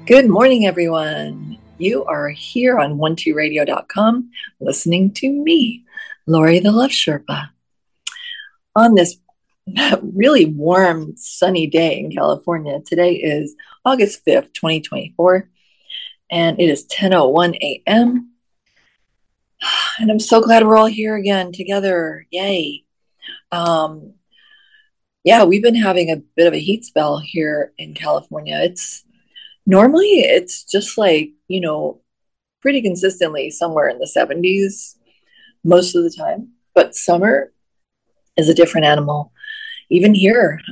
Good morning, everyone. You are here on 12radio.com listening to me, Lori the Love Sherpa, on this really warm, sunny day in California. Today is August 5th, 2024, and it is 10:01 a.m. And I'm so glad we're all here again together. Yay. Yeah, we've been having a bit of a heat spell here in California. Normally it's just like, pretty consistently somewhere in the 70s most of the time. But summer is a different animal. Even here,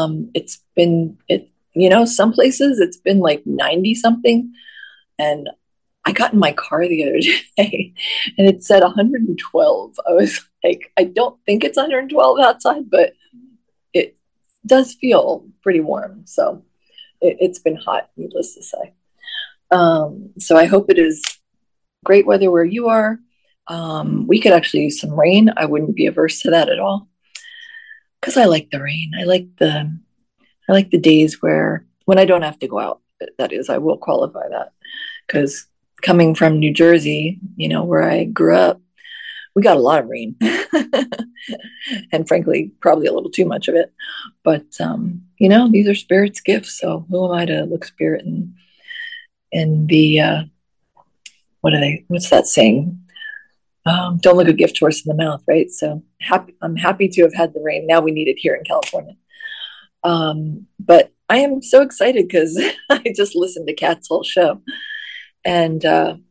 some places it's been like 90 something. And I got in my car the other day and it said 112. I was like, I don't think it's 112 outside, but it does feel pretty warm. So it's been hot, needless to say. So I hope it is great weather where you are. We could actually use some rain. I wouldn't be averse to that at all because I like the rain. I like the days when I don't have to go out. That is, I will qualify that because coming from New Jersey, where I grew up, we got a lot of rain, and frankly, probably a little too much of it. But these are Spirit's gifts. So who am I to look Spirit in the what's that saying? Don't look a gift horse in the mouth, right? So I'm happy to have had the rain. Now we need it here in California. But I am so excited because I just listened to Kat's whole show. And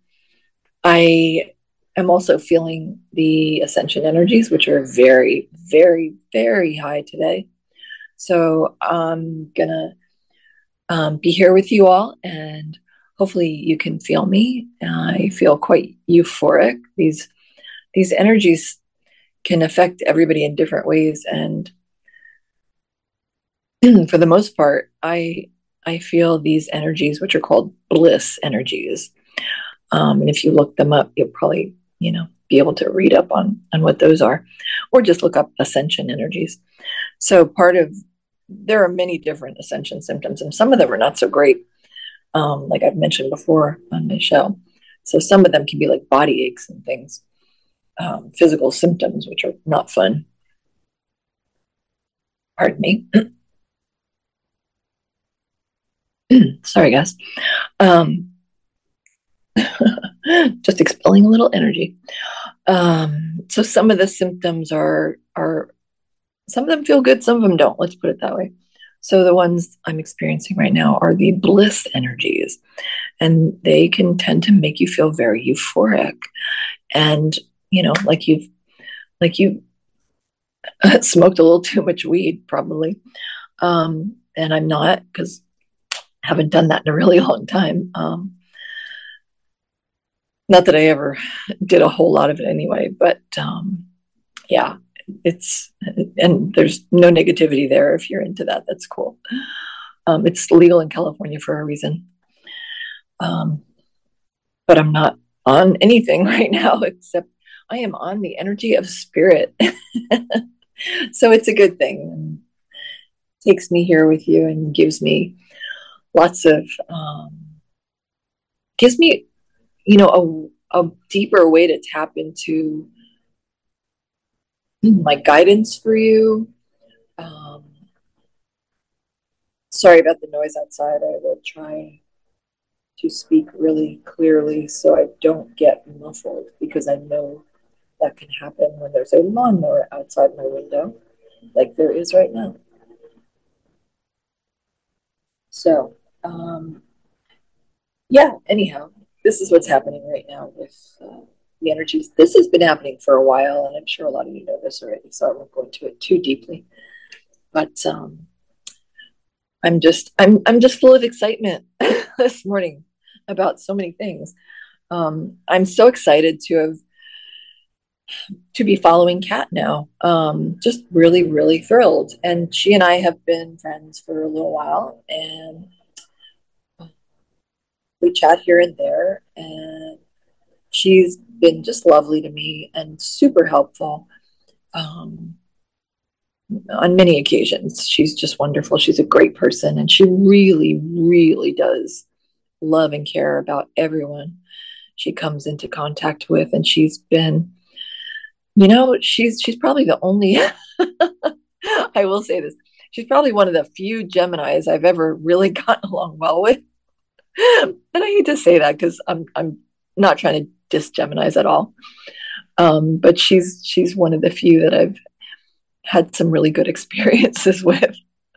I am also feeling the ascension energies, which are very, very, very high today. So I'm going to be here with you all, and hopefully you can feel me. I feel quite euphoric. These energies can affect everybody in different ways. And for the most part, I feel these energies, which are called bliss energies. And if you look them up, you'll probably, be able to read up on what those are, or just look up ascension energies. So there are many different ascension symptoms, and some of them are not so great. Like I've mentioned before on my show. So some of them can be like body aches and things, physical symptoms, which are not fun. Pardon me. Sorry, guys. Just expelling a little energy. So some of the symptoms are some of them feel good, some of them don't. Let's put it that way. So the ones I'm experiencing right now are the bliss energies, and they can tend to make you feel very euphoric, and like you smoked a little too much weed, probably. And I'm not, because I haven't done that in a really long time. Not that I ever did a whole lot of it anyway, but yeah, and there's no negativity there. If you're into that, that's cool. It's legal in California for a reason. But I'm not on anything right now, except I am on the energy of Spirit. So it's a good thing. It takes me here with you and gives me lots of, gives me, a deeper way to tap into my guidance for you. Sorry about the noise outside. I will try to speak really clearly so I don't get muffled, because I know that can happen when there's a lawnmower outside my window, like there is right now. So, yeah, anyhow, this is what's happening right now with the energies. This has been happening for a while, and I'm sure a lot of you know this already, so I won't go into it too deeply. But I'm just full of excitement this morning about so many things. I'm so excited to be following Kat now. Just really, really thrilled. And she and I have been friends for a little while, and we chat here and there, and she's been just lovely to me and super helpful on many occasions. She's just wonderful. She's a great person, and she really, really does love and care about everyone she comes into contact with. And she's been, you know, she's probably the only I will say this. She's probably one of the few Geminis I've ever really gotten along well with. And I hate to say that because I'm not trying to diss Geminis at all. But she's one of the few that I've had some really good experiences with.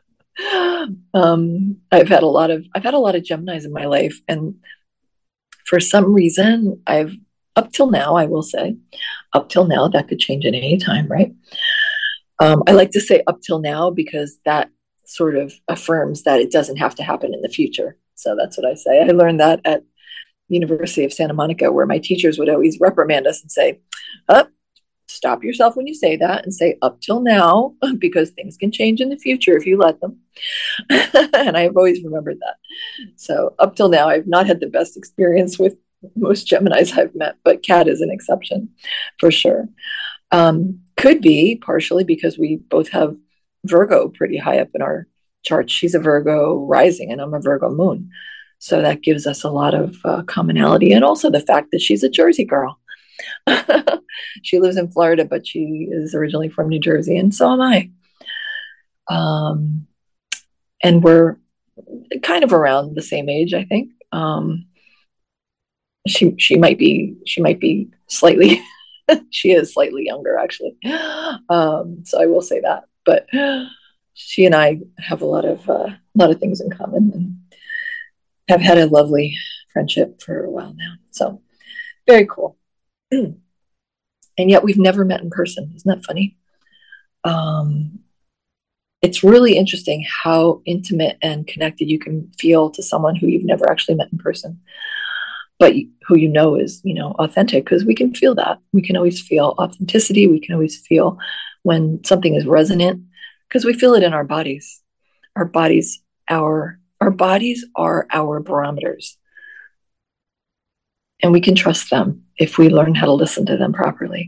I've had a lot of Geminis in my life, and for some reason, I've up till now, I will say, up till now, that could change at any time, right? I like to say up till now because that sort of affirms that it doesn't have to happen in the future. So that's what I say. I learned that at University of Santa Monica, where my teachers would always reprimand us and say, "Up, stop yourself when you say that, and say up till now, because things can change in the future if you let them." And I've always remembered that. So up till now, I've not had the best experience with most Geminis I've met, but Kat is an exception for sure. Could be partially because we both have Virgo pretty high up in our chart. She's a Virgo rising, and I'm a Virgo moon. So that gives us a lot of commonality. And also the fact that she's a Jersey girl. She lives in Florida, but she is originally from New Jersey, and so am I. And we're kind of around the same age, I think. She might be slightly she is slightly younger actually. So I will say that. But she and I have a lot of things in common and have had a lovely friendship for a while now. So very cool. And yet we've never met in person. Isn't that funny? It's really interesting how intimate and connected you can feel to someone who you've never actually met in person, but who you know is, you know, authentic, because we can feel that. We can always feel authenticity. We can always feel when something is resonant because we feel it in our bodies. Our bodies are our barometers. And we can trust them if we learn how to listen to them properly.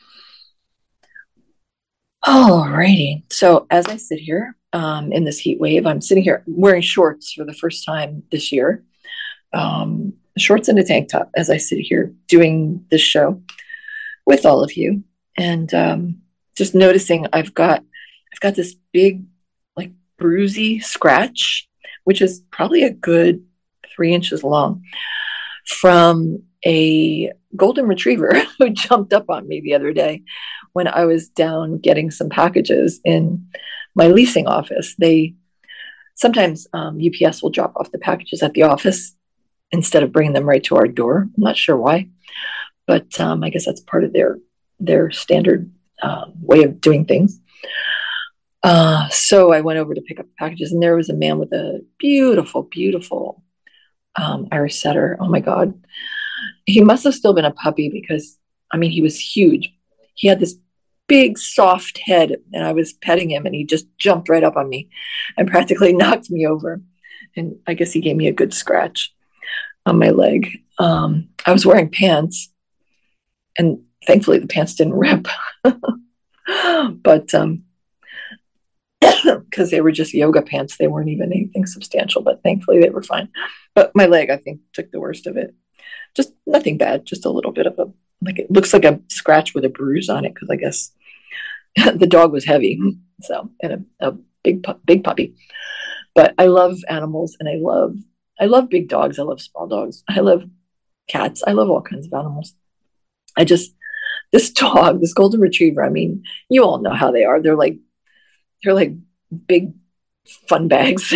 Alrighty. So as I sit here in this heat wave, I'm sitting here wearing shorts for the first time this year. Shorts and a tank top as I sit here doing this show with all of you. And just noticing I've got this big, like, bruisey scratch, which is probably a good 3 inches long, from a golden retriever who jumped up on me the other day when I was down getting some packages in my leasing office. They sometimes UPS will drop off the packages at the office instead of bringing them right to our door. I'm not sure why, but I guess that's part of their standard way of doing things. So I went over to pick up the packages, and there was a man with a beautiful, beautiful Irish setter. Oh my God. He must have still been a puppy because, I mean, he was huge. He had this big, soft head, and I was petting him, and he just jumped right up on me and practically knocked me over. And I guess he gave me a good scratch on my leg. I was wearing pants, and thankfully the pants didn't rip. But because they were just yoga pants, they weren't even anything substantial, but thankfully they were fine. But my leg, I think, took the worst of it. Just nothing bad, just a little bit of like, it looks like a scratch with a bruise on it, because I guess the dog was heavy, so, and a big puppy. But I love animals, and I love big dogs. I love small dogs. I love cats. I love all kinds of animals. This dog, this golden retriever, I mean, you all know how they are. They're like big fun bags.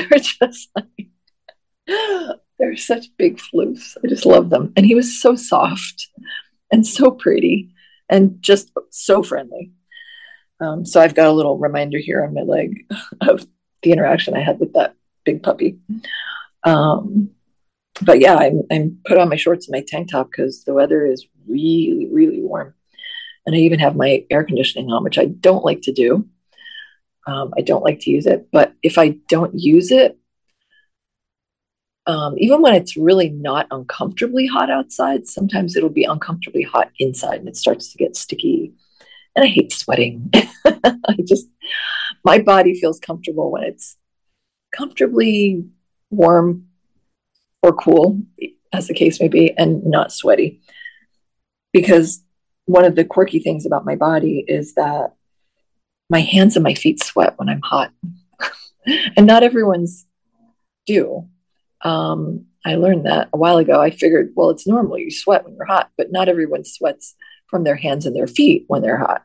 They're such big floofs. I just love them. And he was so soft and so pretty and just so friendly. So I've got a little reminder here on my leg of the interaction I had with that big puppy. But yeah, I'm put on my shorts and my tank top because the weather is really, really warm. And I even have my air conditioning on, which I don't like to do. I don't like to use it. But if I don't use it, even when it's really not uncomfortably hot outside, sometimes it'll be uncomfortably hot inside and it starts to get sticky. And I hate sweating. My body feels comfortable when it's comfortably warm or cool, as the case may be, and not sweaty. Because one of the quirky things about my body is that my hands and my feet sweat when I'm hot, and not everyone's do. I learned that a while ago. I figured, well, it's normal. You sweat when you're hot, but not everyone sweats from their hands and their feet when they're hot.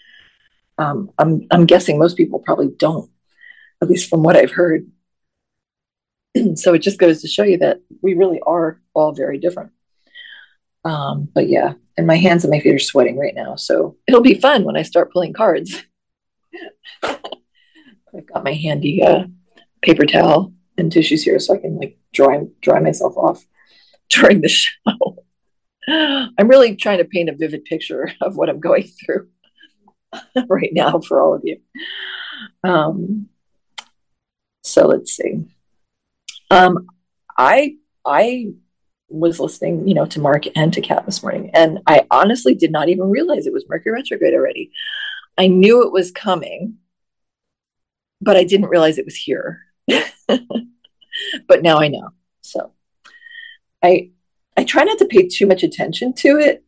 I'm guessing most people probably don't, at least from what I've heard. So it just goes to show you that we really are all very different. But yeah, and my hands and my feet are sweating right now. So it'll be fun when I start pulling cards. I've got my handy paper towel and tissues here so I can like dry myself off during the show. I'm really trying to paint a vivid picture of what I'm going through right now for all of you. So let's see. I was listening, to Mark and to Kat this morning, and I honestly did not even realize it was Mercury retrograde already. I knew it was coming, but I didn't realize it was here. But now I know. So I try not to pay too much attention to it,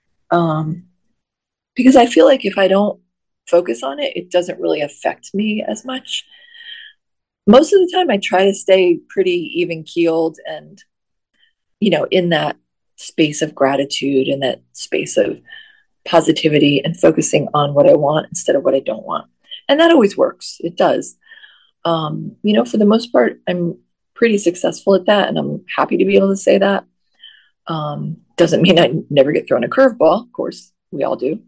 because I feel like if I don't focus on it, it doesn't really affect me as much. Most of the time, I try to stay pretty even keeled and, in that space of gratitude and that space of positivity and focusing on what I want instead of what I don't want. And that always works. It does. For the most part, I'm pretty successful at that, and I'm happy to be able to say that. Doesn't mean I never get thrown a curveball. Of course, we all do.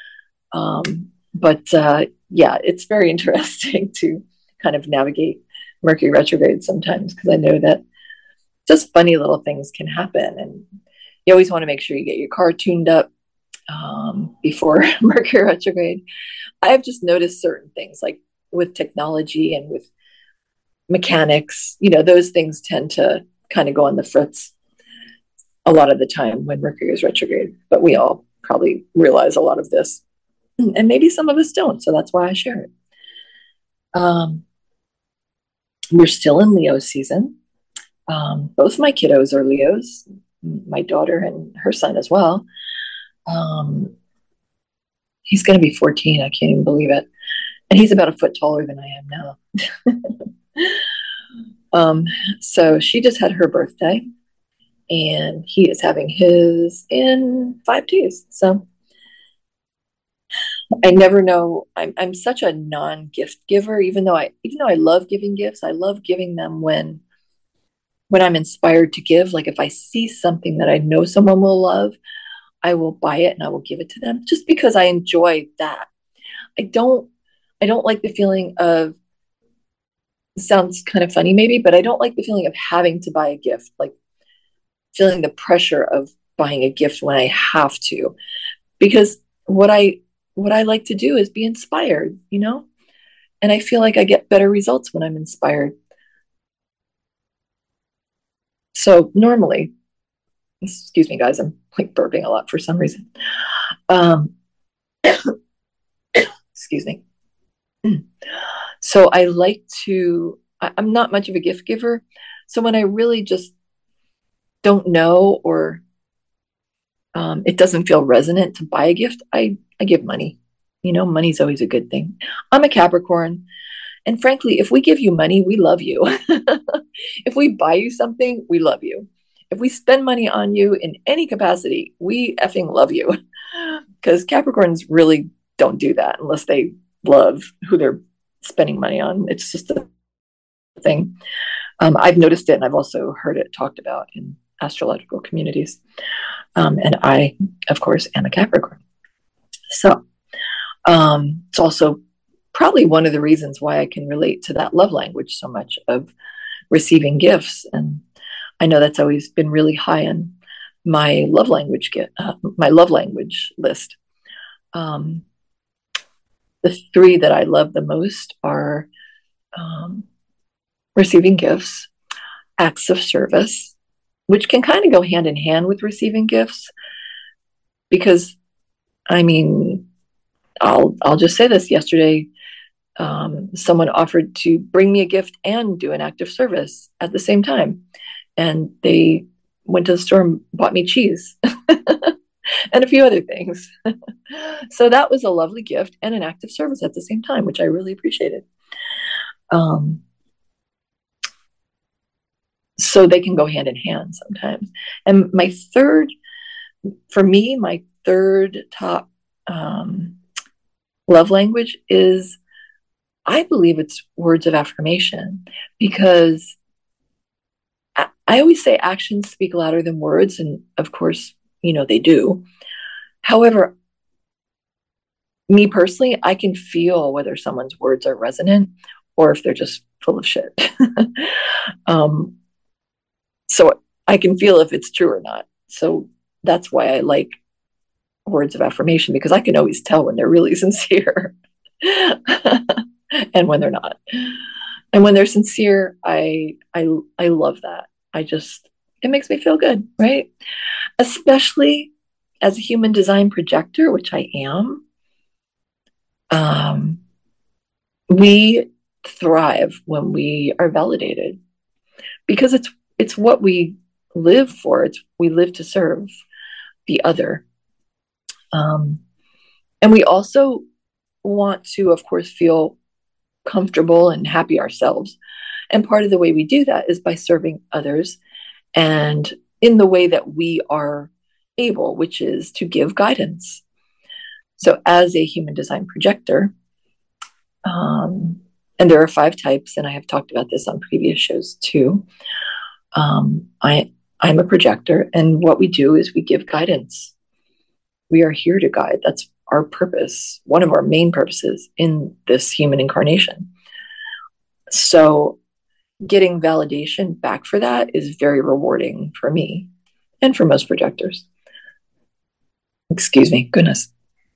But yeah, it's very interesting to kind of navigate Mercury retrograde sometimes, because I know that just funny little things can happen, and you always want to make sure you get your car tuned up before Mercury retrograde. I've just noticed certain things like with technology and with mechanics, those things tend to kind of go on the fritz a lot of the time when Mercury is retrograde, but we all probably realize a lot of this, and maybe some of us don't, so that's why I share it. We're still in Leo season. Both my kiddos are Leos, my daughter and her son as well. He's going to be 14. I can't even believe it. And he's about a foot taller than I am now. So she just had her birthday, and he is having his in 5 days. So I never know. I'm such a non-gift giver, even though I love giving gifts. I love giving them when I'm inspired to give. Like if I see something that I know someone will love, I will buy it and I will give it to them, just because I enjoy that. I don't like the feeling of, it sounds kind of funny maybe, but I don't like the feeling of having to buy a gift, like feeling the pressure of buying a gift when I have to, because what I like to do is be inspired, and I feel like I get better results when I'm inspired. So normally, excuse me, guys, I'm like burping a lot for some reason. Excuse me. So I'm not much of a gift giver. So when I really just don't know, or it doesn't feel resonant to buy a gift, I give money. Money's always a good thing. I'm a Capricorn. And frankly, if we give you money, we love you. If we buy you something, we love you. If we spend money on you in any capacity, we effing love you. Because Capricorns really don't do that unless they love who they're spending money on. It's just a thing. I've noticed it, and I've also heard it talked about in astrological communities. And I, of course, am a Capricorn. So it's also probably one of the reasons why I can relate to that love language so much, of receiving gifts. And I know that's always been really high on my love language list. The 3 that I love the most are receiving gifts, acts of service, which can kind of go hand in hand with receiving gifts, because I'll just say this. Yesterday, someone offered to bring me a gift and do an act of service at the same time. and they went to the store and bought me cheese and a few other things. So that was a lovely gift and an act of service at the same time, which I really appreciated. So they can go hand in hand sometimes. And my third top love language is, I believe it's words of affirmation, because I always say actions speak louder than words. And of course, they do. However, me personally, I can feel whether someone's words are resonant or if they're just full of shit. So I can feel if it's true or not. So that's why I like words of affirmation, because I can always tell when they're really sincere and when they're not. And when they're sincere, I love that. It makes me feel good, right? Especially as a human design projector, which I am. We thrive when we are validated, because it's what we live for. We live to serve the other. And we also want to, of course, feel comfortable and happy ourselves. And part of the way we do that is by serving others, and in the way that we are able, which is to give guidance. So as a human design projector, and there are 5 types, and I have talked about this on previous shows too. I'm a projector, and what we do is we give guidance. We are here to guide. That's our purpose, one of our main purposes in this human incarnation. So getting validation back for that is very rewarding for me and for most projectors. Excuse me, goodness.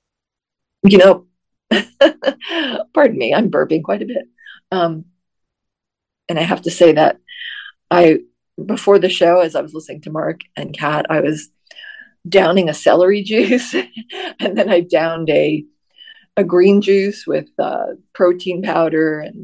Pardon me, I'm burping quite a bit. And I have to say that before the show, as I was listening to Mark and Kat, I was downing a celery juice, and then I downed a green juice with protein powder and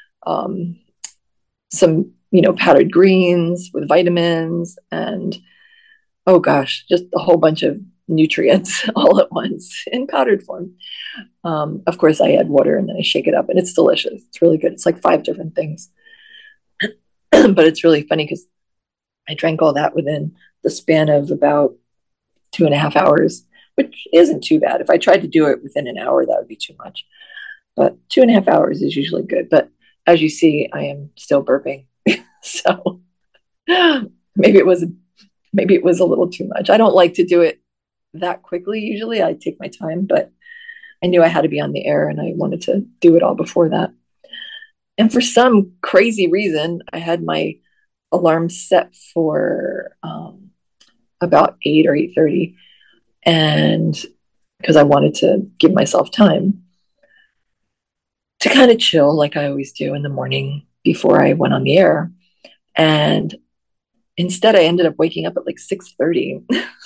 some powdered greens with vitamins, and oh gosh, just a whole bunch of nutrients all at once in powdered form. Of course, I add water and then I shake it up, and it's delicious. It's really good. It's like 5 different things. But it's really funny because I drank all that within the span of about 2.5 hours, which isn't too bad. If I tried to do it within an hour, that would be too much. But 2.5 hours is usually good. But as you see, I am still burping. So maybe it was a little too much. I don't like to do it that quickly. Usually I take my time, but I knew I had to be on the air, and I wanted to do it all before that. And for some crazy reason, I had my alarm set for about 8 or 8:30, and because I wanted to give myself time to kind of chill, like I always do in the morning before I went on the air. And instead, I ended up waking up at like 6:30.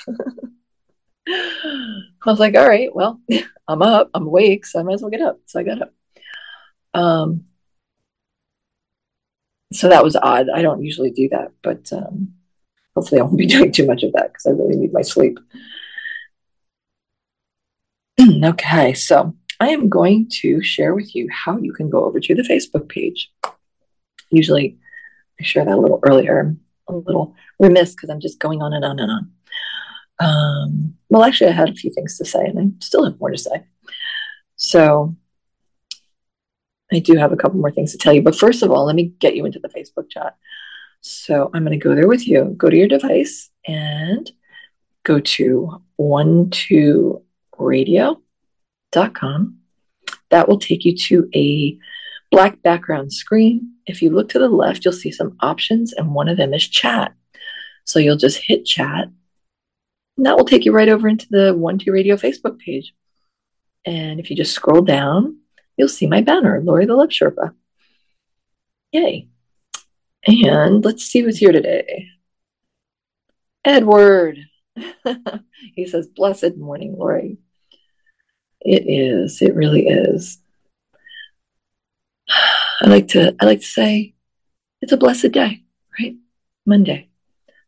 I was like, all right, well, I'm up, I'm awake, so I might as well get up. So I got up. So that was odd. I don't usually do that, but hopefully I won't be doing too much of that, because I really need my sleep. Okay, so I am going to share with you how you can go over to the Facebook page. Usually I share that a little earlier. I'm a little remiss because I'm just going on and on and on. Well, actually, I had a few things to say, and I still have more to say. So I do have a couple more things to tell you. But first of all, let me get you into the Facebook chat. So I'm going to go there with you. Go to your device and go to 12radio.com. That will take you to a black background screen. If you look to the left, you'll see some options, and one of them is chat. So you'll just hit chat, and that will take you right over into the 12 Radio Facebook page. And if you just scroll down, you'll see my banner, Lori the Love Sherpa. Yay. And let's see who's here today. Edward. He says, blessed morning, Lori. It is. It really is. I like to say it's a blessed day, right? Monday.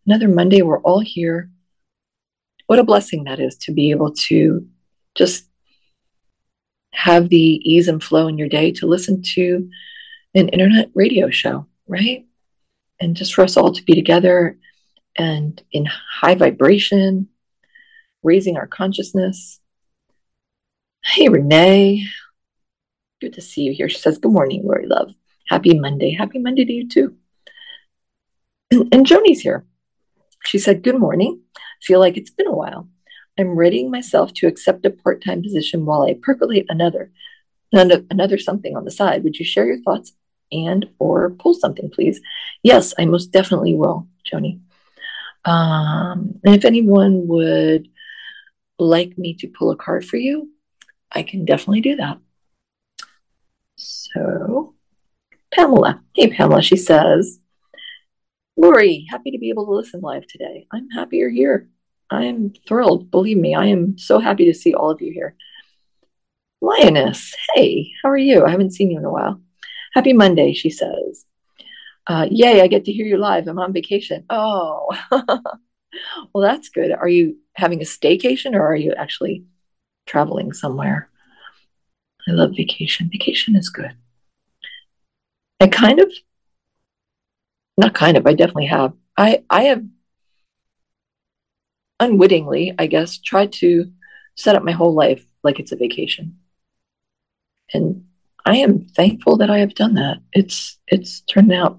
Another Monday. We're all here. What a blessing that is to be able to just have the ease and flow in your day to listen to an internet radio show, right? And just for us all to be together and in high vibration, raising our consciousness. Hey, Renee. Good to see you here. She says, good morning, Lori Love. Happy Monday. Happy Monday to you too. And Joni's here. She said, good morning. Feel like it's been a while. I'm readying myself to accept a part-time position while I percolate another something on the side. Would you share your thoughts and or pull something, please? Yes, I most definitely will, Joni. And if anyone would like me to pull a card for you, I can definitely do that. So, Pamela. Hey, Pamela. She says, Lori, happy to be able to listen live today. I'm happy you're here. I'm thrilled. Believe me, I am so happy to see all of you here. Lioness, hey, how are you? I haven't seen you in a while. Happy Monday, she says. Yay, I get to hear you live. I'm on vacation. Oh, well, that's good. Are you having a staycation or are you actually traveling somewhere? I love vacation. Vacation is good. I definitely have. I have unwittingly, I guess, tried to set up my whole life like it's a vacation. And I am thankful that I have done that. It's turned out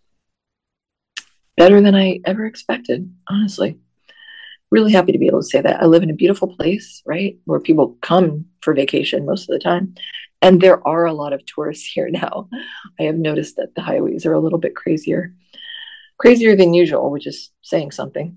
better than I ever expected, honestly. Really happy to be able to say that. I live in a beautiful place, right, where people come for vacation most of the time. And there are a lot of tourists here now. I have noticed that the highways are a little bit crazier than usual, which is saying something.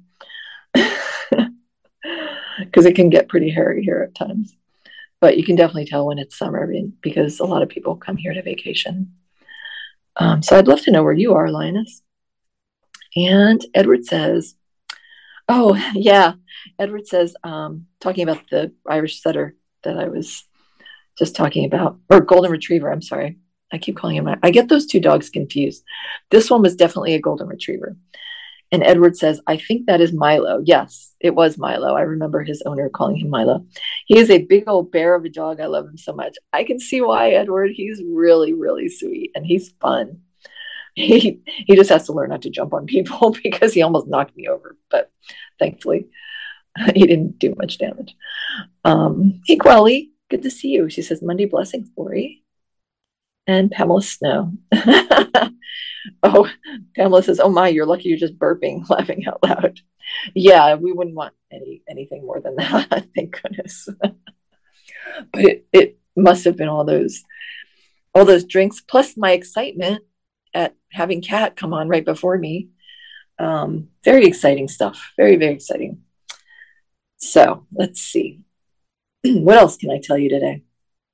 Because it can get pretty hairy here at times. But you can definitely tell when it's summer because a lot of people come here to vacation. So I'd love to know where you are, Linus. And Edward says, oh, yeah. Edward says, talking about the Irish setter that I was just talking about, or golden retriever, I'm sorry. I keep calling him, I get those two dogs confused. This one was definitely a golden retriever. And Edward says, I think that is Milo. Yes, it was Milo. I remember his owner calling him Milo. He is a big old bear of a dog. I love him so much. I can see why, Edward. He's really, really sweet and he's fun. He just has to learn not to jump on people because he almost knocked me over. But thankfully, he didn't do much damage. Hey, Quelly, good to see you. She says, Monday blessings, Lori. And Pamela Snow. Oh, Pamela says, oh my, you're lucky you're just burping, laughing out loud. Yeah, we wouldn't want anything more than that, thank goodness. But it must have been all those drinks, plus my excitement at having Kat come on right before me. Very exciting stuff. Very, very exciting. So let's see. What else can I tell you today?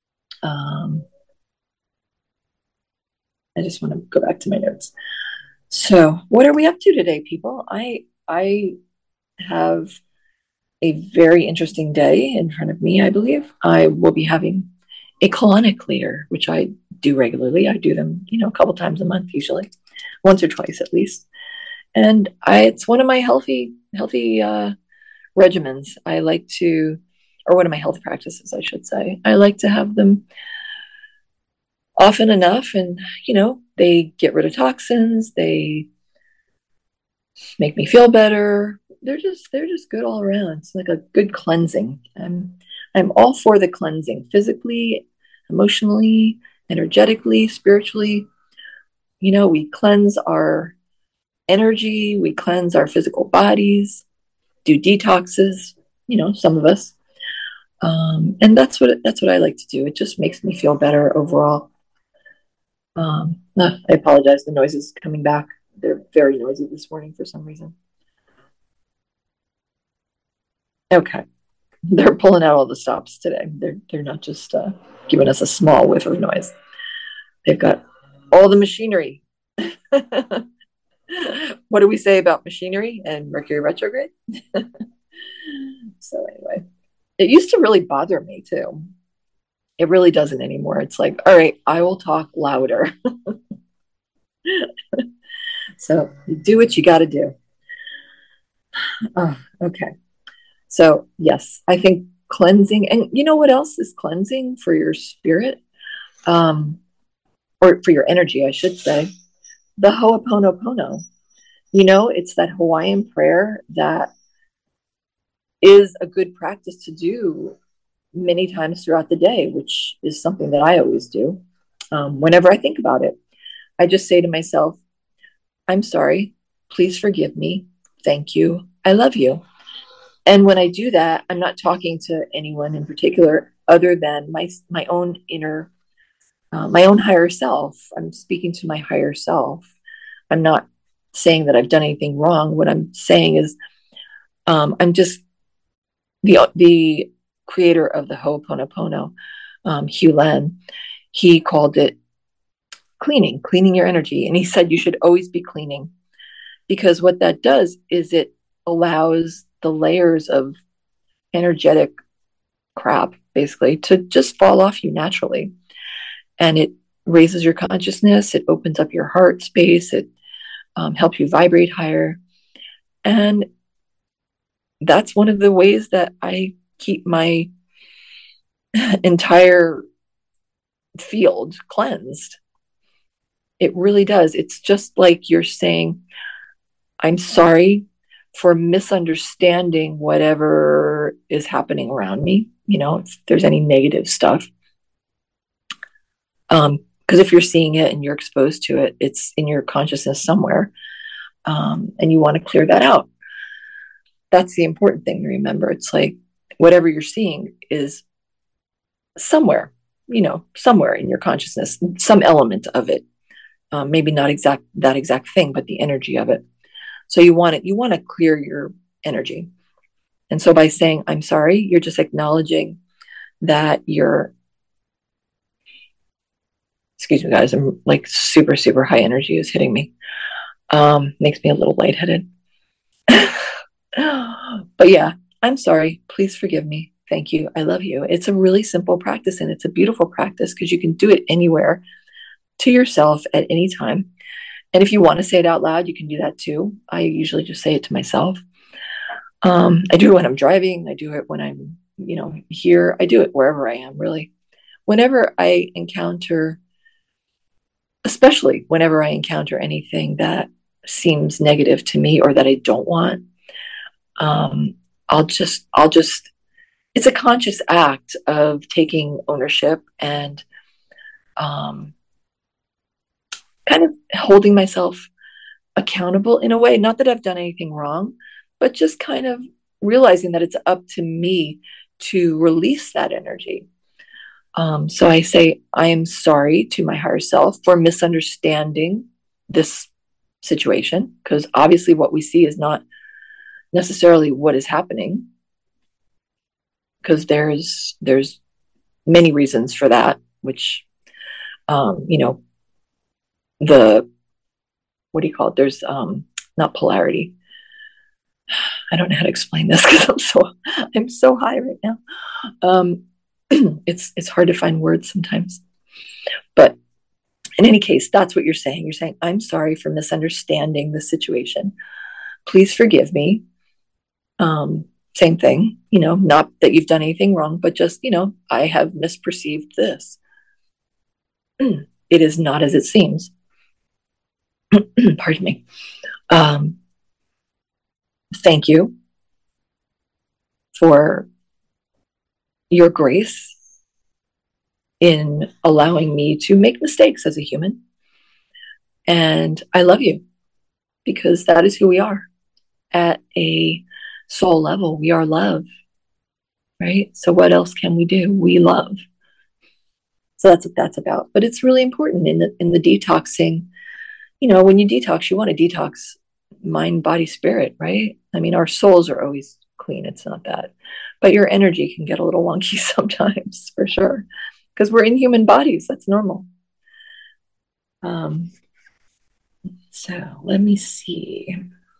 I just want to go back to my notes. So what are we up to today, people? I have a very interesting day in front of me, I believe. I will be having a colonic later, which I do regularly. I do them, a couple times a month, usually, once or twice at least. And it's one of my healthy regimens. I like to, or one of my health practices, I should say. I like to have them often enough, and they get rid of toxins. They make me feel better. They're just good all around. It's like a good cleansing. I'm all for the cleansing, physically, emotionally, energetically, spiritually. We cleanse our energy, we cleanse our physical bodies, do detoxes, some of us. And that's what I like to do. It just makes me feel better overall. I apologize. The noise is coming back. They're very noisy this morning for some reason. Okay. They're pulling out all the stops today. They're not just giving us a small whiff of noise. They've got all the machinery. What do we say about machinery and Mercury retrograde? So anyway, it used to really bother me too. It really doesn't anymore. It's like, all right, I will talk louder. So you do what you got to do. Okay. So, yes, I think cleansing, and you know what else is cleansing for your spirit? Um, or for your energy, I should say, the Ho'oponopono. It's that Hawaiian prayer that is a good practice to do many times throughout the day, which is something that I always do. Whenever I think about it, I just say to myself, I'm sorry. Please forgive me. Thank you. I love you. And when I do that, I'm not talking to anyone in particular other than my own inner, my own higher self. I'm speaking to my higher self. I'm not saying that I've done anything wrong. What I'm saying is, I'm just the creator of the Ho'oponopono, Hugh Len. He called it cleaning your energy, and he said you should always be cleaning, because what that does is it allows the layers of energetic crap basically to just fall off you naturally, and it raises your consciousness, it opens up your heart space, it helps you vibrate higher. And that's one of the ways that I keep my entire field cleansed. It really does. It's just like you're saying, I'm sorry for misunderstanding whatever is happening around me, if there's any negative stuff. Because if you're seeing it and you're exposed to it, it's in your consciousness somewhere, and you want to clear that out. That's the important thing to remember. It's like whatever you're seeing is somewhere, somewhere in your consciousness, some element of it. Maybe not that exact thing, but the energy of it. So you want to clear your energy. And so by saying, I'm sorry, you're just acknowledging that excuse me, guys, I'm like super, super high energy is hitting me. Makes me a little lightheaded. But yeah, I'm sorry. Please forgive me. Thank you. I love you. It's a really simple practice, and it's a beautiful practice because you can do it anywhere to yourself at any time. And if you want to say it out loud, you can do that too. I usually just say it to myself. I do it when I'm driving. I do it when I'm, here. I do it wherever I am, really. Whenever I encounter, especially whenever I encounter anything that seems negative to me or that I don't want, I'll just, it's a conscious act of taking ownership and kind of holding myself accountable in a way. Not that I've done anything wrong, but just kind of realizing that it's up to me to release that energy. So I say, I am sorry to my higher self for misunderstanding this situation, because obviously what we see is not necessarily what is happening, because there's many reasons for that, which, the, what do you call it? There's not polarity. I don't know how to explain this because I'm so high right now. It's hard to find words sometimes. But in any case, that's what you're saying. You're saying, I'm sorry for misunderstanding the situation. Please forgive me. Same thing, not that you've done anything wrong, but just, I have misperceived this. It is not as it seems. Pardon me. Thank you for your grace in allowing me to make mistakes as a human. And I love you, because that is who we are. At a soul level, we are love, right? So what else can we do? We love. So that's what that's about. But it's really important in the detoxing. When you detox, you want to detox mind, body, spirit, right? I mean, our souls are always clean. It's not that. But your energy can get a little wonky sometimes, for sure, because we're in human bodies. That's normal. So let me see.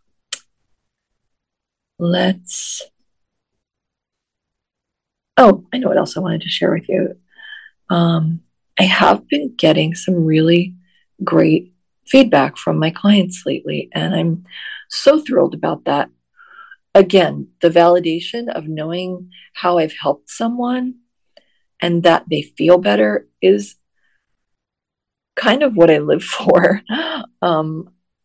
I know what else I wanted to share with you. I have been getting some really great feedback from my clients lately, and I'm so thrilled about that. again, the validation of knowing how I've helped someone and that they feel better is kind of what I live for. Um,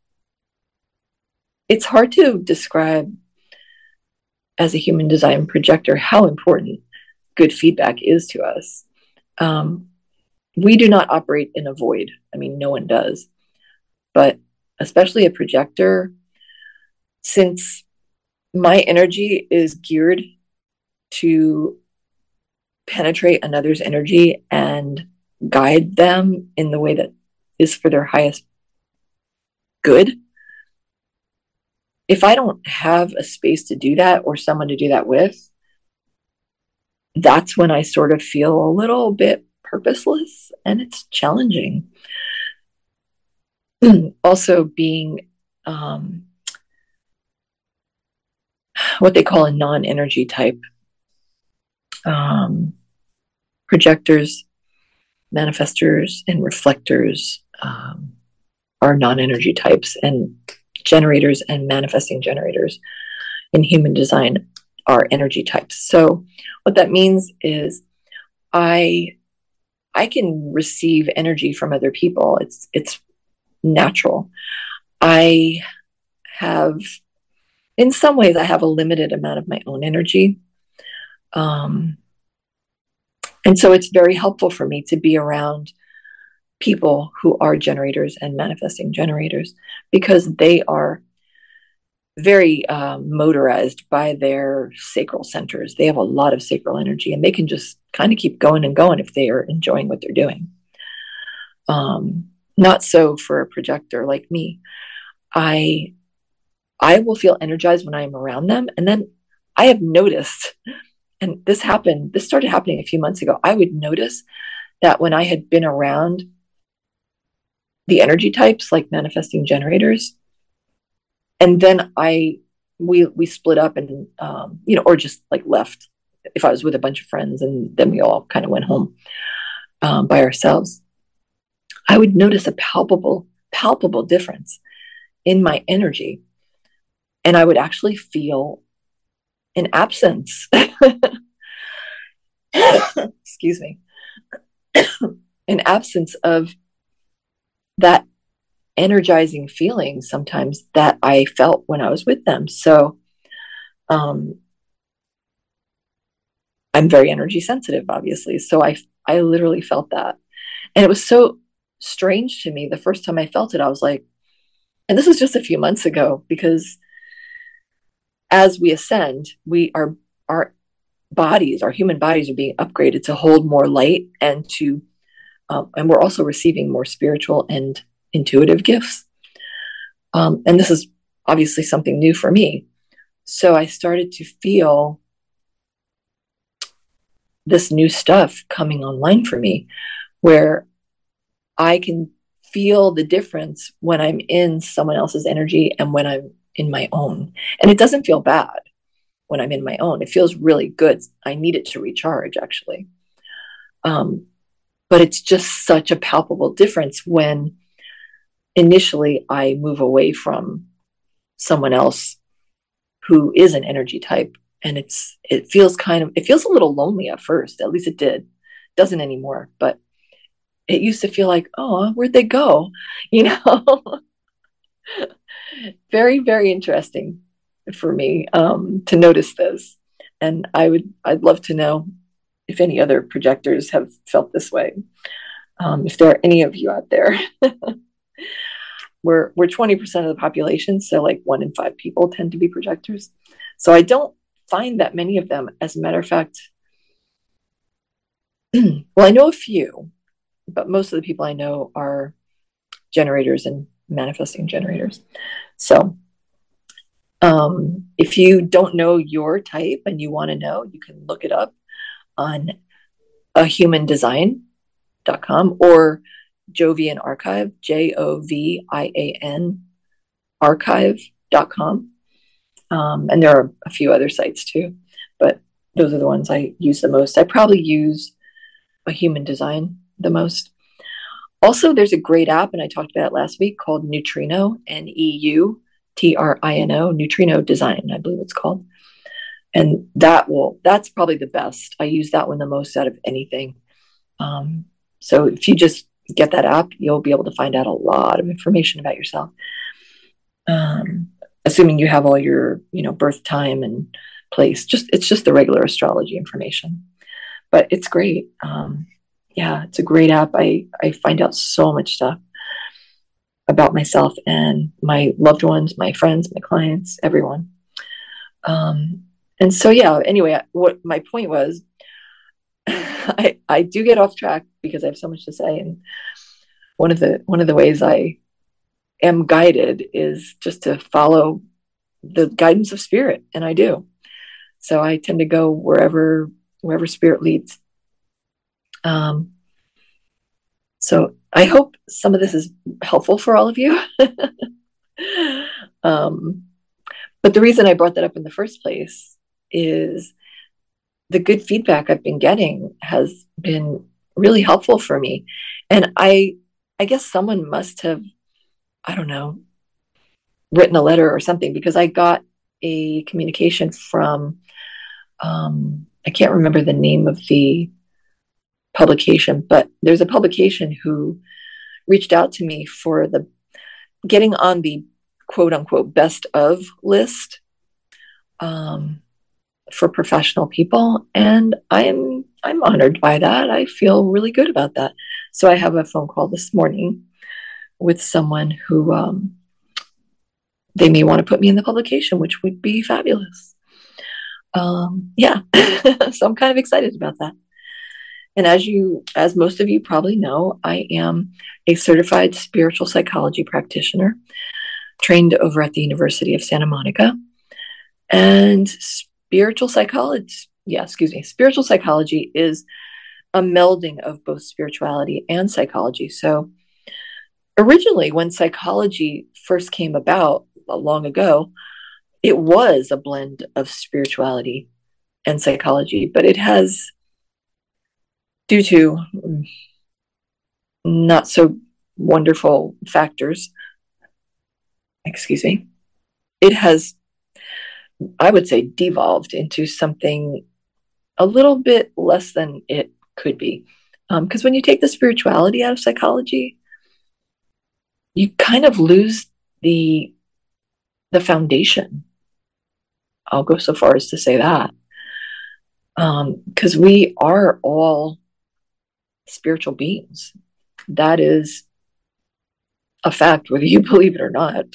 it's hard to describe as a human design projector how important good feedback is to us. Um, we do not operate in a void. I mean, no one does. But especially a projector, since my energy is geared to penetrate another's energy and guide them in the way that is for their highest good. If I don't have a space to do that or someone to do that with, that's when I sort of feel a little bit purposeless and it's challenging. Also, being what they call a non energy type, um, projectors, manifestors, and reflectors are non energy types, and generators and manifesting generators in human design are energy types. So, what that means is I can receive energy from other people. It's natural. I have, in some ways, I have a limited amount of my own energy. Um, and so it's very helpful for me to be around people who are generators and manifesting generators because they are very motorized by their sacral centers. They have a lot of sacral energy and they can just kind of keep going and going if they are enjoying what they're doing. Not so for a projector like me. I will feel energized when I'm around them. And then I have noticed, and this started happening a few months ago. I would notice that when I had been around the energy types like manifesting generators, and then we split up and or just like left if I was with a bunch of friends and then we all kind of went home by ourselves, I would notice a palpable difference in my energy. And I would actually feel an absence. Excuse me. An absence of that energizing feeling sometimes that I felt when I was with them. So I'm very energy sensitive, obviously. So I literally felt that. And it was so strange to me. The first time I felt it, I was like, and this was just a few months ago, because as we ascend, our bodies, our human bodies are being upgraded to hold more light and and we're also receiving more spiritual and intuitive gifts. And this is obviously something new for me. So I started to feel this new stuff coming online for me where I can feel the difference when I'm in someone else's energy and when I'm in my own. And it doesn't feel bad when I'm in my own. It feels really good. I need it to recharge, actually. But it's just such a palpable difference when initially I move away from someone else who is an energy type. And it feels a little lonely at first. At least it did. It doesn't anymore. But it used to feel like, oh, where'd they go? You know, very, very interesting for me to notice this. And I'd love to know if any other projectors have felt this way. If there are any of you out there, we're 20% of the population, so like 1 in 5 people tend to be projectors. So I don't find that many of them. As a matter of fact, well, I know a few, but most of the people I know are generators and manifesting generators. So if you don't know your type and you want to know, you can look it up on ahumandesign.com or Jovian Archive, JOVIAN archive.com. And there are a few other sites too, but those are the ones I use the most. I probably use A Human Design the most. Also, there's a great app, and I talked about it last week, called Neutrino, NEU TRINO, Neutrino Design, I believe it's called. And that's probably the best. I use that one the most out of anything. So if you just get that app, you'll be able to find out a lot of information about yourself. Assuming you have all your, birth time and place. It's just the regular astrology information, but it's great. Yeah, it's a great app. I find out so much stuff about myself and my loved ones, my friends, my clients, everyone. And so, yeah, anyway, what my point was, I do get off track because I have so much to say. And one of the ways I am guided is just to follow the guidance of spirit. And I do. So I tend to go wherever spirit leads. So I hope some of this is helpful for all of you. But the reason I brought that up in the first place is the good feedback I've been getting has been really helpful for me. And I guess someone must have, I don't know, written a letter or something, because I got a communication from, I can't remember the name of the publication, but there's a publication who reached out to me for the getting on the quote unquote best of list for professional people. And I'm honored by that. I feel really good about that. So I have a phone call this morning with someone who they may want to put me in the publication, which would be fabulous. Yeah. So I'm kind of excited about that. And as most of you probably know, I am a certified spiritual psychology practitioner trained over at the University of Santa Monica. And spiritual psychology is a melding of both spirituality and psychology. So originally, when psychology first came about long ago, it was a blend of spirituality and psychology, but it has, due to not so wonderful factors, it has, I would say, devolved into something a little bit less than it could be. Because when you take the spirituality out of psychology, you kind of lose the foundation. I'll go so far as to say that. Because we are all spiritual beings. That is a fact, whether you believe it or not.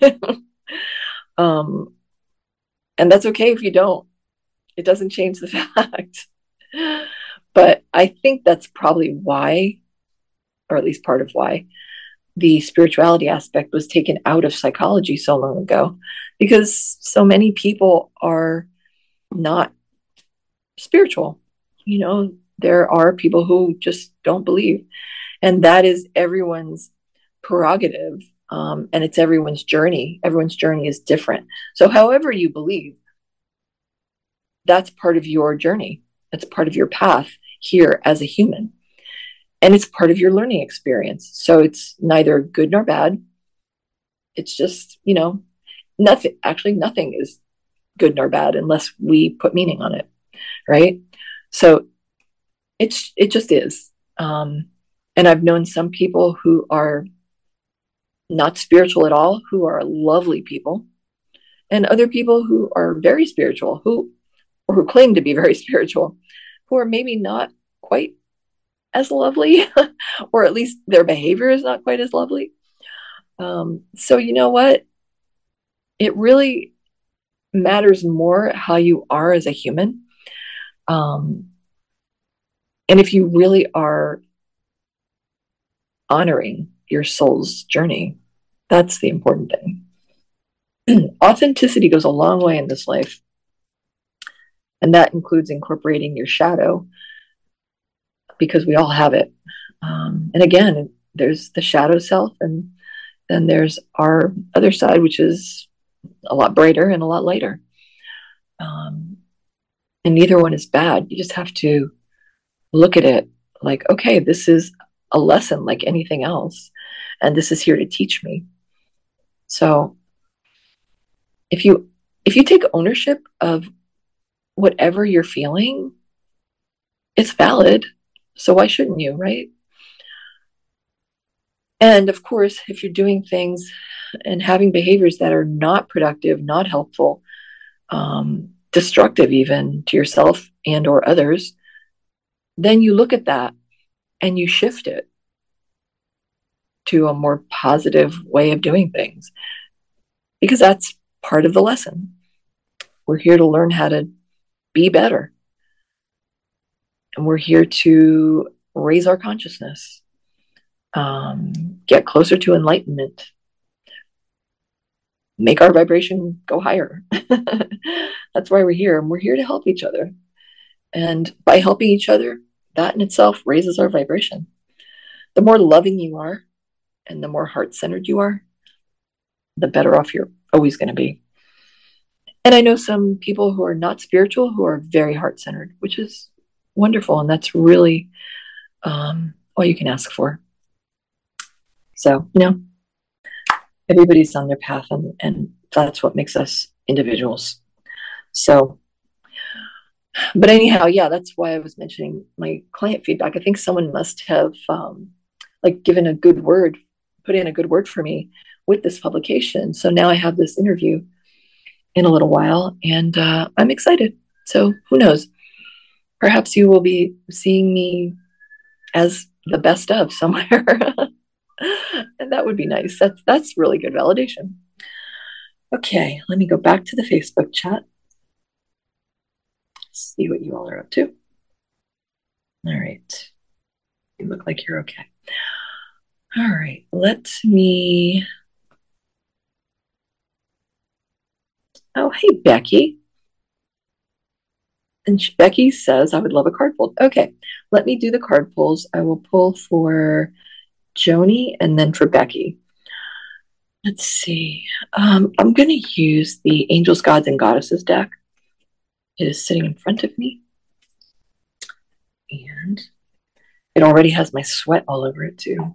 And that's okay if you don't. It doesn't change the fact. But I think that's probably why, or at least part of why, the spirituality aspect was taken out of psychology so long ago, because so many people are not spiritual. There are people who just don't believe, and that is everyone's prerogative. And it's everyone's journey. Everyone's journey is different. So however you believe, that's part of your journey. That's part of your path here as a human. And it's part of your learning experience. So it's neither good nor bad. It's just, nothing is good nor bad unless we put meaning on it. Right. So it just is. And I've known some people who are not spiritual at all, who are lovely people, and other people who are very spiritual, who claim to be very spiritual, who are maybe not quite as lovely, or at least their behavior is not quite as lovely. So you know what? It really matters more how you are as a human. And if you really are honoring your soul's journey, that's the important thing. Authenticity goes a long way in this life. And that includes incorporating your shadow, because we all have it. And again, there's the shadow self, and then there's our other side, which is a lot brighter and a lot lighter. And neither one is bad. You just have to look at it like, okay, this is a lesson like anything else, and this is here to teach me. So If you take ownership of whatever you're feeling, it's valid. So why shouldn't you, right? And of course, if you're doing things and having behaviors that are not productive, not helpful, destructive even to yourself and or others, then you look at that and you shift it to a more positive way of doing things, because that's part of the lesson. We're here to learn how to be better, and we're here to raise our consciousness, get closer to enlightenment, make our vibration go higher. That's why we're here, and we're here to help each other. And by helping each other, that in itself raises our vibration. The more loving you are and the more heart-centered you are, the better off you're always going to be. And I know some people who are not spiritual who are very heart-centered, which is wonderful. And that's really all you can ask for. So, everybody's on their path, and that's what makes us individuals. So, but anyhow, yeah, that's why I was mentioning my client feedback. I think someone must have given a good word, put in a good word for me with this publication. So now I have this interview in a little while, and I'm excited. So who knows? Perhaps you will be seeing me as the best of somewhere. And that would be nice. That's really good validation. Okay, let me go back to the Facebook chat. See what you all are up to. All right. You look like you're okay. All right, let me... Oh, hey, Becky. And Becky says, I would love a card pull. Okay, let me do the card pulls. I will pull for Joni and then for Becky. Let's see. I'm going to use the Angels, Gods, and Goddesses deck. It is sitting in front of me. And it already has my sweat all over it, too.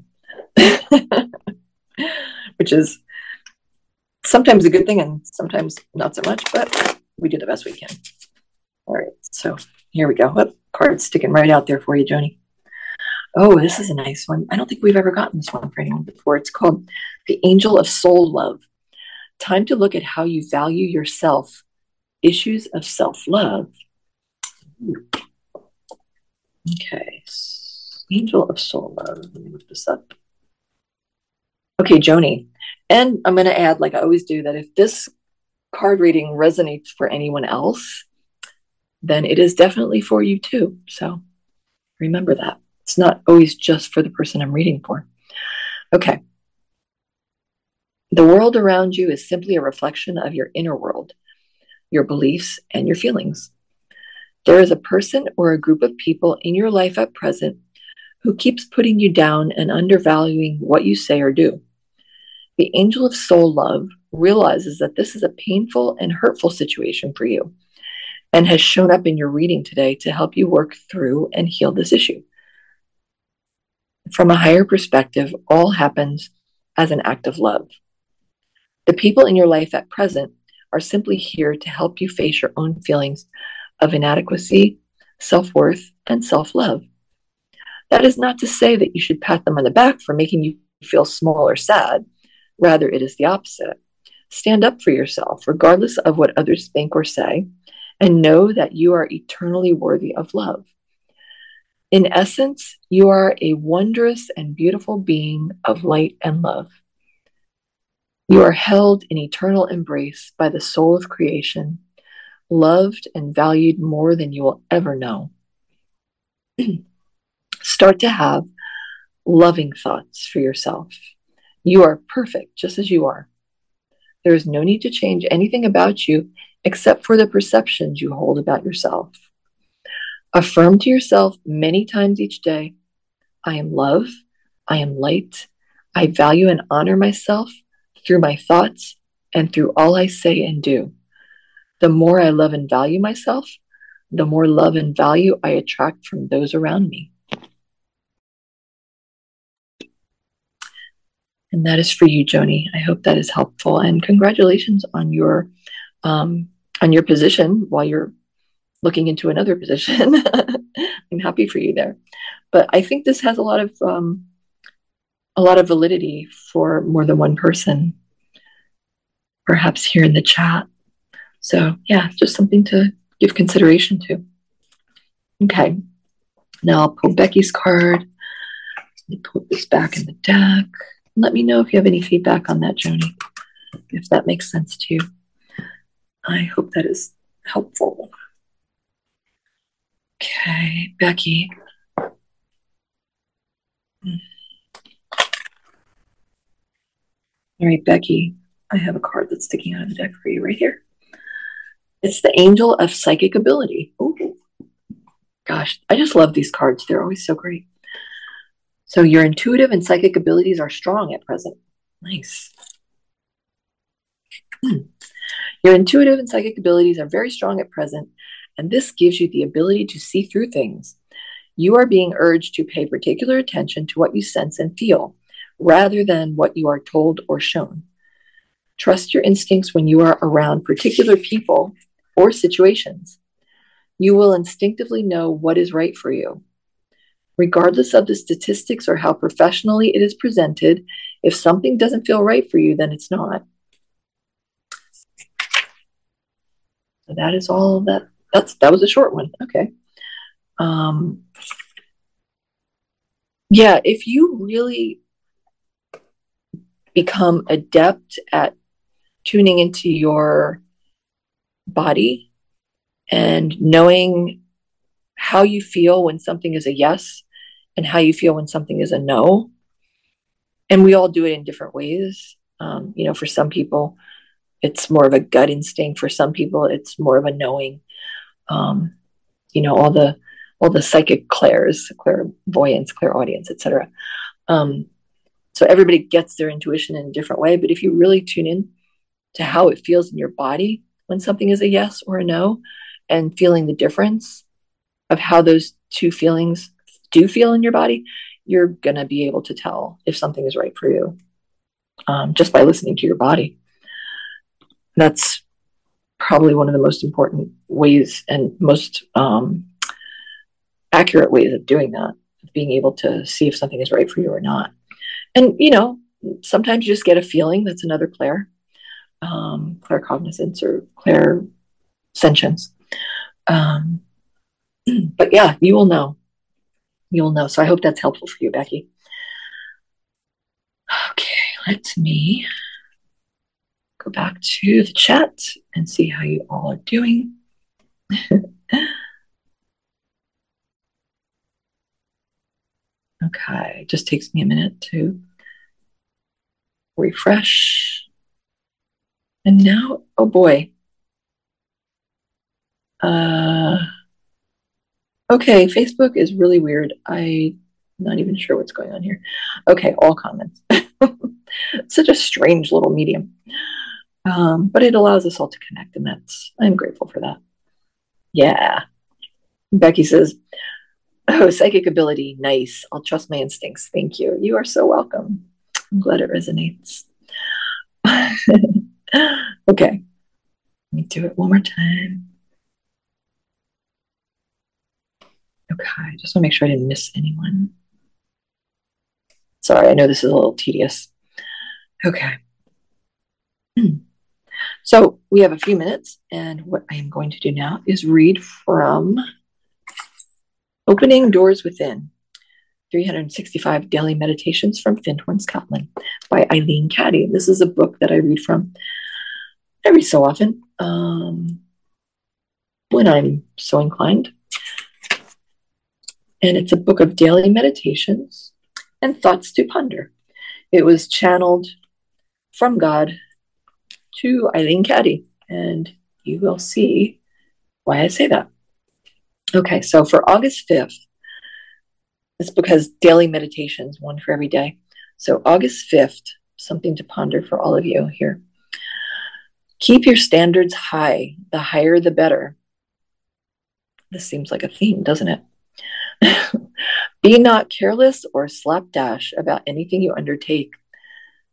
Which is sometimes a good thing and sometimes not so much, but we do the best we can. All right, so here we go. Oh, card's sticking right out there for you, Joni. Oh, this is a nice one. I don't think we've ever gotten this one for anyone before. It's called The Angel of Soul Love. Time to look at how you value yourself. Issues of self-love. Okay. Angel of Soul Love. Let me look this up. Okay, Joni. And I'm going to add, like I always do, that if this card reading resonates for anyone else, then it is definitely for you too. So remember that. It's not always just for the person I'm reading for. Okay. The world around you is simply a reflection of your inner world, your beliefs, and your feelings. There is a person or a group of people in your life at present who keeps putting you down and undervaluing what you say or do. The Angel of Soul Love realizes that this is a painful and hurtful situation for you and has shown up in your reading today to help you work through and heal this issue. From a higher perspective, all happens as an act of love. The people in your life at present are simply here to help you face your own feelings of inadequacy, self-worth, and self-love. That is not to say that you should pat them on the back for making you feel small or sad. Rather, it is the opposite. Stand up for yourself, regardless of what others think or say, and know that you are eternally worthy of love. In essence, you are a wondrous and beautiful being of light and love. You are held in eternal embrace by the soul of creation, loved and valued more than you will ever know. Start to have loving thoughts for yourself. You are perfect just as you are. There is no need to change anything about you except for the perceptions you hold about yourself. Affirm to yourself many times each day, I am love, I am light, I value and honor myself through my thoughts and through all I say and do. The more I love and value myself, the more love and value I attract from those around me. And that is for you, Joni. I hope that is helpful. And congratulations on your position while you're looking into another position. I'm happy for you there. But I think this has a lot of validity for more than one person, perhaps here in the chat. So yeah, just something to give consideration to. Okay, now I'll pull Becky's card. Let me put this back in the deck. Let me know if you have any feedback on that, Joni, if that makes sense to you. I hope that is helpful. Okay, Becky. All right, Becky, I have a card that's sticking out of the deck for you right here. It's the Angel of Psychic Ability. Ooh. Gosh, I just love these cards. They're always so great. So your intuitive and psychic abilities are strong at present. Nice. Your intuitive and psychic abilities are very strong at present, and this gives you the ability to see through things. You are being urged to pay particular attention to what you sense and feel, rather than what you are told or shown. Trust your instincts when you are around particular people or situations. You will instinctively know what is right for you. Regardless of the statistics or how professionally it is presented, if something doesn't feel right for you, then it's not. So that is all of that. That was a short one. Okay. Yeah, if you really become adept at tuning into your body and knowing how you feel when something is a yes and how you feel when something is a no, and we all do it in different ways. For some people, it's more of a gut instinct. For some people, it's more of a knowing. All the psychic clairs, clairvoyance, clairaudience, etc. So everybody gets their intuition in a different way. But if you really tune in to how it feels in your body when something is a yes or a no, and feeling the difference of how those two feelings do feel in your body, you're going to be able to tell if something is right for you just by listening to your body. That's probably one of the most important ways and most accurate ways of doing that, being able to see if something is right for you or not. And, sometimes you just get a feeling. That's another claircognizance or clairsentience. But yeah, you will know. So I hope that's helpful for you, Becky. Okay, let me go back to the chat and see how you all are doing. Okay, it just takes me a minute to refresh. And now, oh boy. Okay, Facebook is really weird. I'm not even sure what's going on here. Okay, all comments. Such a strange little medium. But it allows us all to connect, and I'm grateful for that. Yeah. Becky says, oh, psychic ability. Nice. I'll trust my instincts. Thank you. You are so welcome. I'm glad it resonates. Okay. Let me do it one more time. Okay. Just want to make sure I didn't miss anyone. Sorry, I know this is a little tedious. Okay. So we have a few minutes, and what I am going to do now is read from Opening Doors Within, 365 Daily Meditations from Findhorn, Scotland, by Eileen Caddy. This is a book that I read from every so often when I'm so inclined. And it's a book of daily meditations and thoughts to ponder. It was channeled from God to Eileen Caddy, and you will see why I say that. Okay, so for August 5th, this book has daily meditations, one for every day. So August 5th, something to ponder for all of you here. Keep your standards high. The higher, the better. This seems like a theme, doesn't it? Be not careless or slapdash about anything you undertake.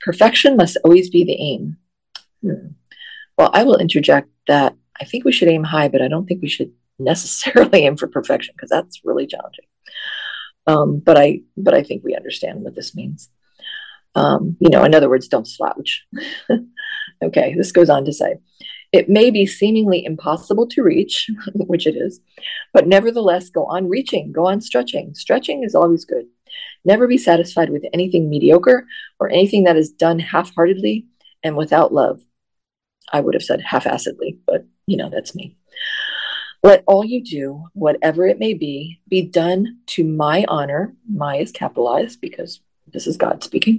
Perfection must always be the aim. Well, I will interject that I think we should aim high, but I don't think we should necessarily aim for perfection because that's really challenging. But I think we understand what this means. In other words, don't slouch. Okay, this goes on to say, it may be seemingly impossible to reach, which it is, but nevertheless, go on reaching, go on stretching. Stretching is always good. Never be satisfied with anything mediocre or anything that is done half-heartedly and without love. I would have said half-assedly, but that's me. Let all you do, whatever it may be done to my honor. My is capitalized because this is God speaking.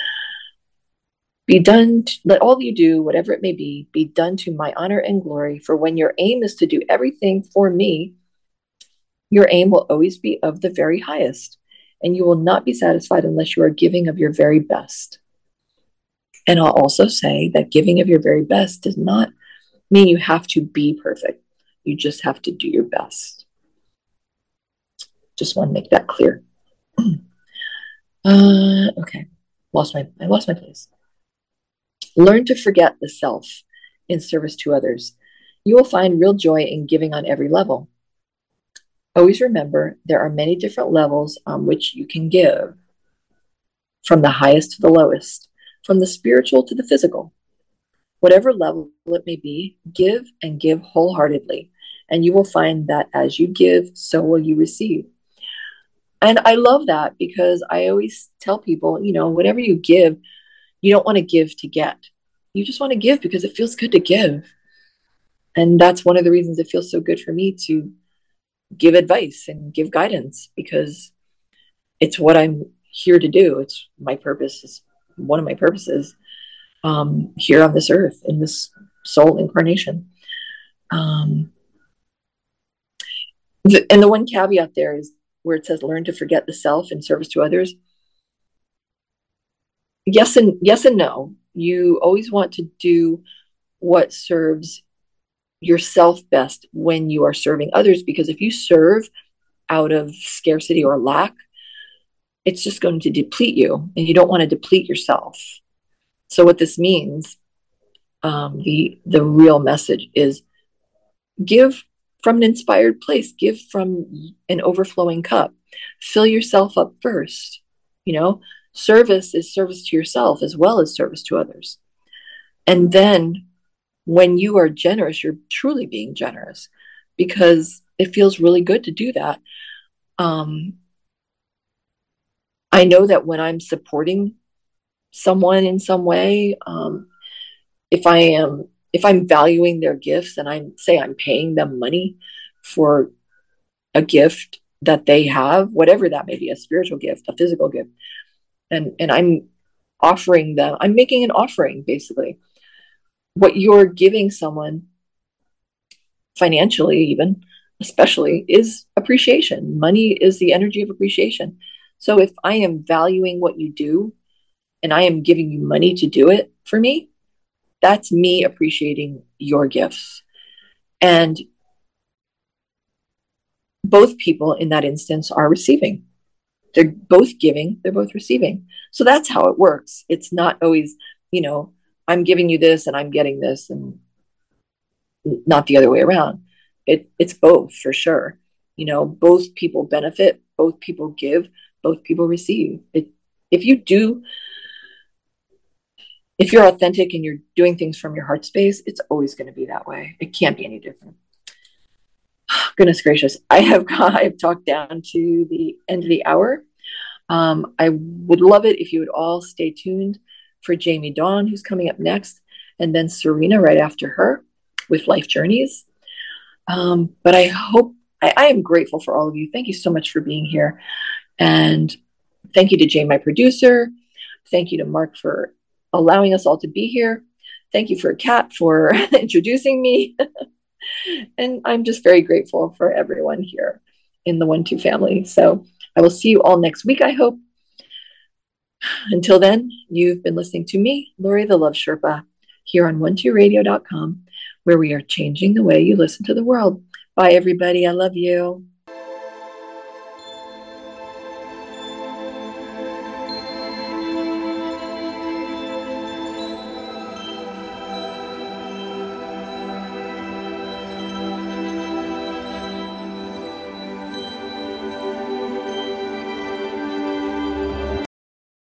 Let all you do, whatever it may be done to my honor and glory. For when your aim is to do everything for me, your aim will always be of the very highest, and you will not be satisfied unless you are giving of your very best. And I'll also say that giving of your very best does not mean you have to be perfect. You just have to do your best. Just want to make that clear. Okay. I lost my place. Learn to forget the self in service to others. You will find real joy in giving on every level. Always remember there are many different levels on which you can give, from the highest to the lowest, from the spiritual to the physical. Whatever level it may be, give and give wholeheartedly, and you will find that as you give, so will you receive. And I love that because I always tell people, whatever you give, you don't want to give to get. You just want to give because it feels good to give. And that's one of the reasons it feels so good for me to give advice and give guidance, because it's what I'm here to do. It's my purpose. It's one of my purposes here on this earth, in this soul incarnation. And the one caveat there is where it says learn to forget the self in service to others. Yes and no. You always want to do what serves yourself best when you are serving others, because if you serve out of scarcity or lack, it's just going to deplete you, and you don't want to deplete yourself. So what this means, the real message is give from an inspired place, give from an overflowing cup, fill yourself up first. Service is service to yourself as well as service to others. And then when you are generous, you're truly being generous, because it feels really good to do that. I know that when I'm supporting someone in some way, if I'm valuing their gifts and I'm paying them money for a gift that they have, whatever that may be, a spiritual gift, a physical gift, and I'm offering them, I'm making an offering, basically. What you're giving someone financially, even, especially, is appreciation. Money is the energy of appreciation. So if I am valuing what you do and I am giving you money to do it for me, that's me appreciating your gifts. And both people in that instance are receiving. They're both giving, they're both receiving. So that's how it works. It's not always, I'm giving you this and I'm getting this, and not the other way around. It's both, for sure. Both people benefit, both people give, both people receive. If you're authentic and you're doing things from your heart space, it's always going to be that way. It can't be any different. Goodness gracious. I've talked down to the end of the hour. I would love it if you would all stay tuned for Jamie Dawn, who's coming up next, and then Serena right after her with Life Journeys. But I am grateful for all of you. Thank you so much for being here. And thank you to Jane, my producer. Thank you to Mark for allowing us all to be here. Thank you for Kat for introducing me. And I'm just very grateful for everyone here in the 1-2 family. So I will see you all next week, I hope. Until then, you've been listening to me, Lori the Love Sherpa, here on 12radio.com, where we are changing the way you listen to the world. Bye, everybody. I love you.